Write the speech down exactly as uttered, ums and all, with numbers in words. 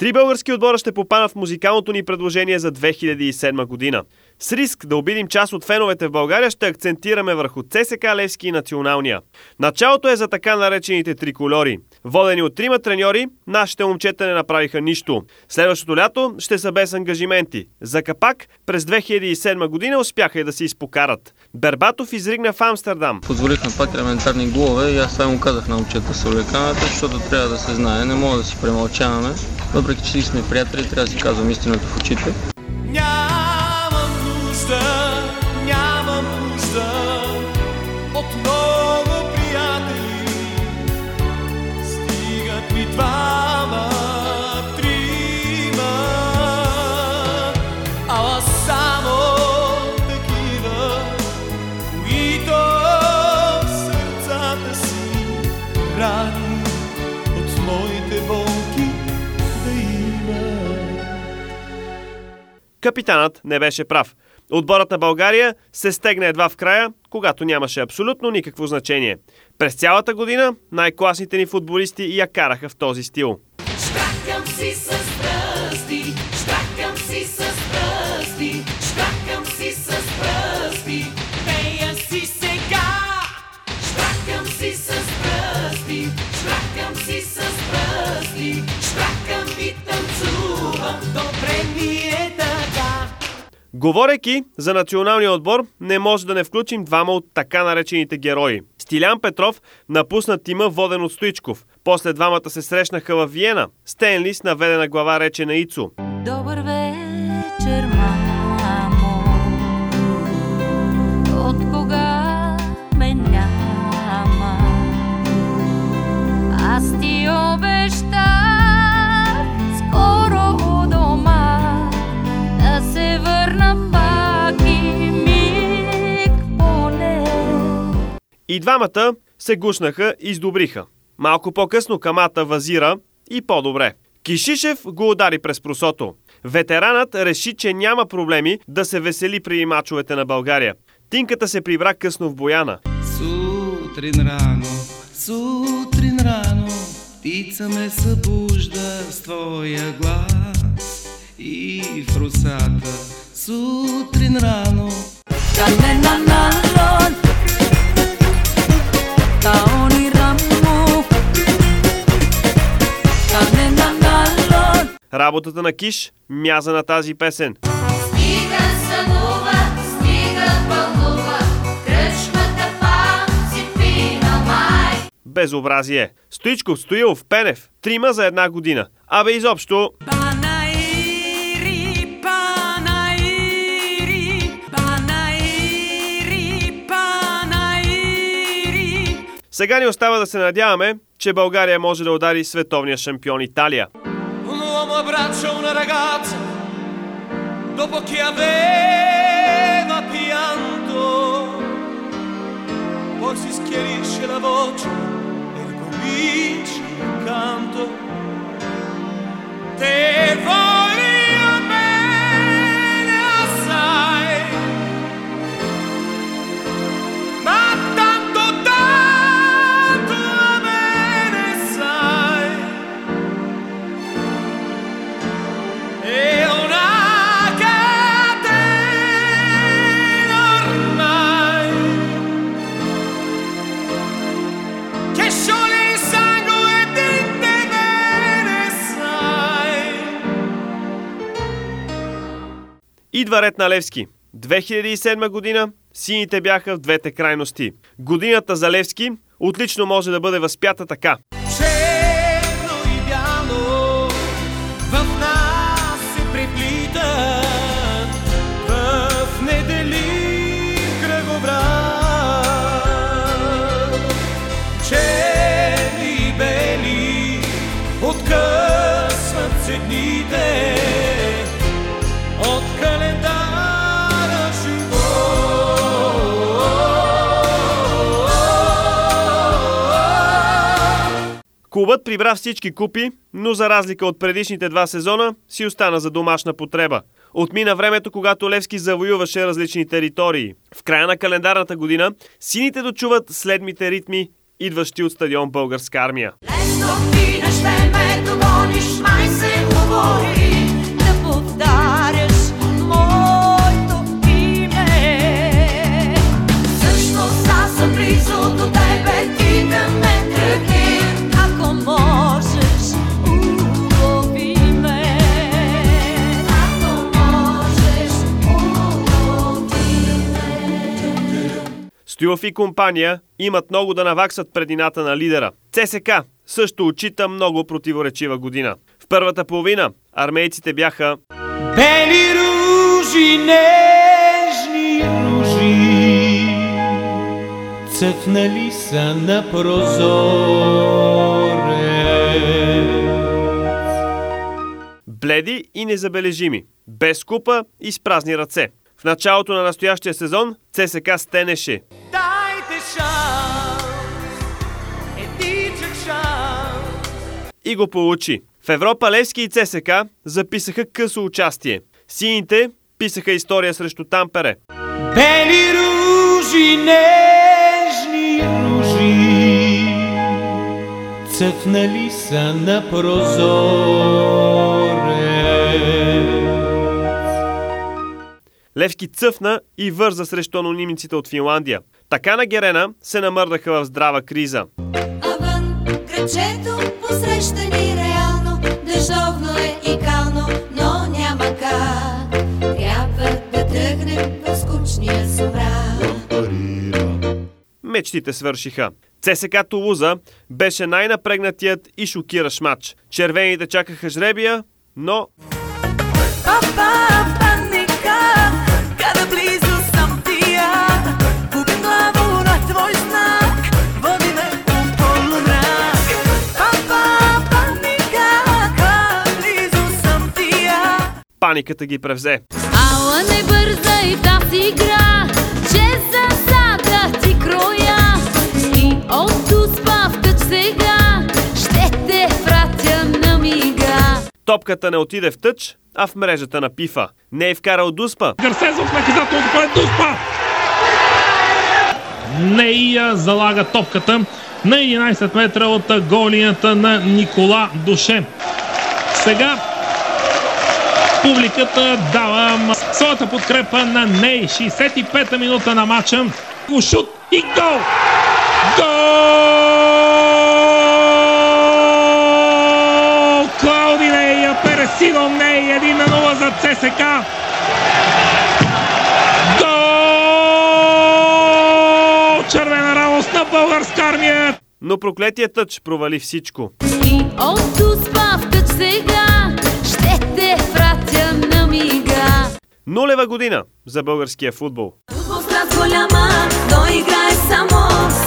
Три български отбора ще попадат в музикалното ни предложение за две хиляди и седма година. С риск да обидим част от феновете в България, ще акцентираме върху ЦСКА Левски и Националния. Началото е за така наречените трикольори. Водени от трима треньори, нашите момчета не направиха нищо. Следващото лято ще са без ангажименти. За капак през две хиляди и седма година успяха и да се изпокарат. Бербатов изригна в Амстердам. Позволихме пак елементарни голове и аз това му казах на момчета с увлеканата, защото трябва да се знае, не мога да си премълчаваме. Въпреки че сме приятели, трябва да си казвам истината в очите. Нямам нужда, нямам нужда от много приятели. Стигат ми двама, трима, ала само такива, които сърцата си рани от моите болки да имат. Капитанът не беше прав. Отборът на България се стегна едва в края, когато нямаше абсолютно никакво значение. През цялата година най-класните ни футболисти я караха в този стил. Щакам си с пръсти, щакам си с пръсти, щакам си с пръсти, пея си сега. Щакам си с пръсти, щакам си с пръсти, щакам и танцувам, добре ми е така. Говорейки за националния отбор, не може да не включим двама от така наречените герои. Стилян Петров напусна тима, воден от Стоичков. После двамата се срещнаха във Виена. Стенли с наведена глава рече на Ицо: Добър вечер, мамо, от кога ме няма, аз ти обещах скоро у дома да се върна пак и миг поне. И двамата се гушнаха и сдобриха. Малко по-късно Камата възира и по-добре. Кишишев го удари през просото. Ветеранът реши, че няма проблеми да се весели при мачовете на България. Тинката се прибра късно в Бояна. Сутрин рано, сутрин рано, птица ме събужда с твоя глас. И в русата, сутрин рано, Каненаналон, таони рамо, каненаналон. Работата на Киш мяза на тази песен. Стига сънува, стига пълнува, кръчмата пак си пина май. Безобразие. Стоичков, Стоилов, Пенев. Трима за една година. Абе изобщо... Панаири, панаири, панаири, панаири. Сега ни остава да се надяваме, че България може да удари световния шампион Италия. Un uomo abbraccia una ragazza dopo che aveva pianto, poi si schiarisce la voce e ricomincia il canto. Te voglio bene assai, ma tanto tanto bene sai. E una catena ormai che scioglie il sangue di te bene sai. Идва ред на Левски. две хиляди и седма година сините бяха в двете крайности. Годината за Левски отлично може да бъде възпята така. Черно и бяло в нас се преплитат в неделим кръговрат. Черни и бели откъсват се дните от календара живот. Клубът прибра всички купи, но за разлика от предишните два сезона си остана за домашна потреба. Отмина времето, когато Левски завоюваше различни територии. В края на календарната година сините дочуват следните ритми, идващи от стадион Българска армия. Лесно ти не ще ме догониш, май се Стоилов и компания имат много да наваксат предината на лидера. ЦСКА също отчита много противоречива година. В първата половина армейците бяха Бели ружи, нежни ружи, цъфнали са на прозорец. бледи и незабележими, без купа и с празни ръце. В началото на настоящия сезон ЦСКА стенеше. Дайте шанс, едичък шанс. И го получи. В Европа Левски и ЦСКА записаха късо участие. Сините писаха история срещу Тампере. Бели ружи, нежни ружи, цъфнали са на прозорец. Левски цъфна и върза срещу анонимниците от Финландия. Така на Герена се намърдаха в здрава криза. Авън градчето посреща ни реално, дъждовно е и кално, но няма как. Трябва да тръгнем в скучния сумрак. Мечтите свършиха. ЦСКА Тулуза беше най-напрегнатият и шокиращ матч. Червените чакаха жребия, но... Папа, паника, када близо съм тия. Губим главо на твой знак, води ме по полумрак. Папа, паника, када близо съм тия. Паниката ги превзе. Ала не бързай в тази игра, че засада ти кроя. И от успа в тъч сега, ще те пратя на мига. Топката не отиде в тъч, а в мрежата на Пифа. Не е вкарал Дуспа. Гарсезов наказателното поле, Дуспа! Ней залага топката на единайсет метра от голлинията на Никола Душе. Сега публиката дава своята подкрепа на Ней. шейсет и пета минута на матча. Шут и гол! Гол! Клауди Ней, Пересино Ней, едно на нула за ЦСКА. Гол! Червена радост на българска армия. Но проклетия тъч провали всичко. И от успа в тъч сега, ще те пратя на мига. Нулева година за българския футбол. Футбол страст голяма, но играе само